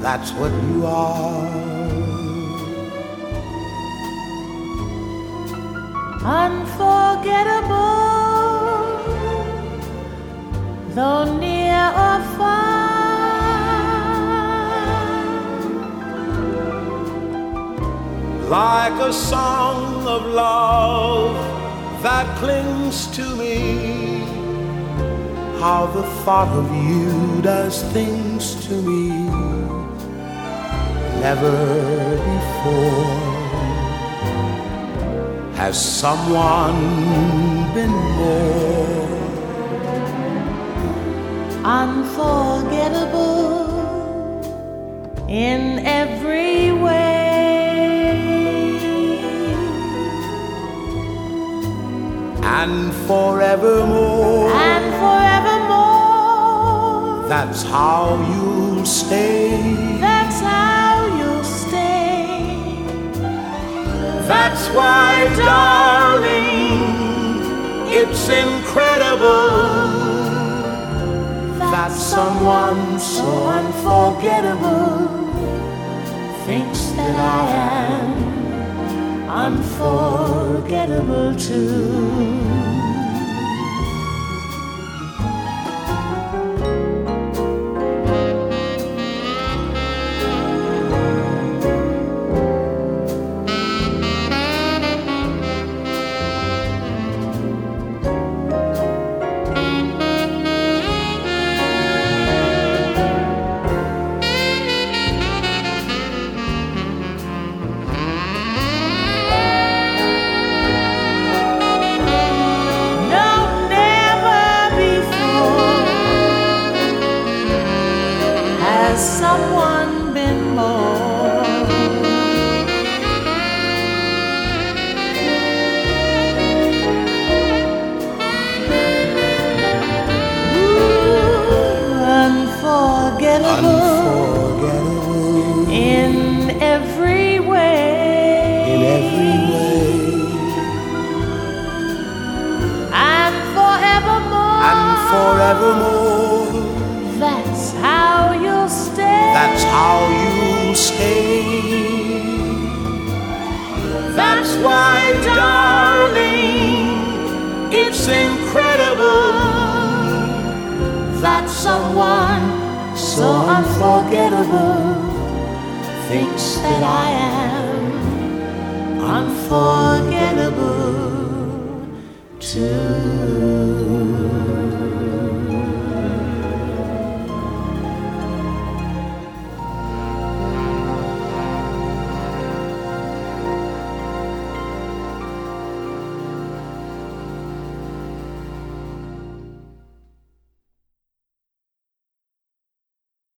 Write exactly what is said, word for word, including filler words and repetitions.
that's what you are. Unforgettable, though near or far, like a song of love that clings to me. How the thought of you does things to me never before has someone been more unforgettable in every way, and forevermore, and forevermore. That's how you'll stay. That's how you'll stay. That's why, darling, it's incredible that someone so unforgettable thinks that I am unforgettable too. Has someone been more Ooh, unforgettable, unforgettable in every way, in every way, and forevermore, and forevermore. That's how you'll stay. That's how you'll stay. That's why, darling, it's incredible that someone so unforgettable thinks that I am unforgettable too.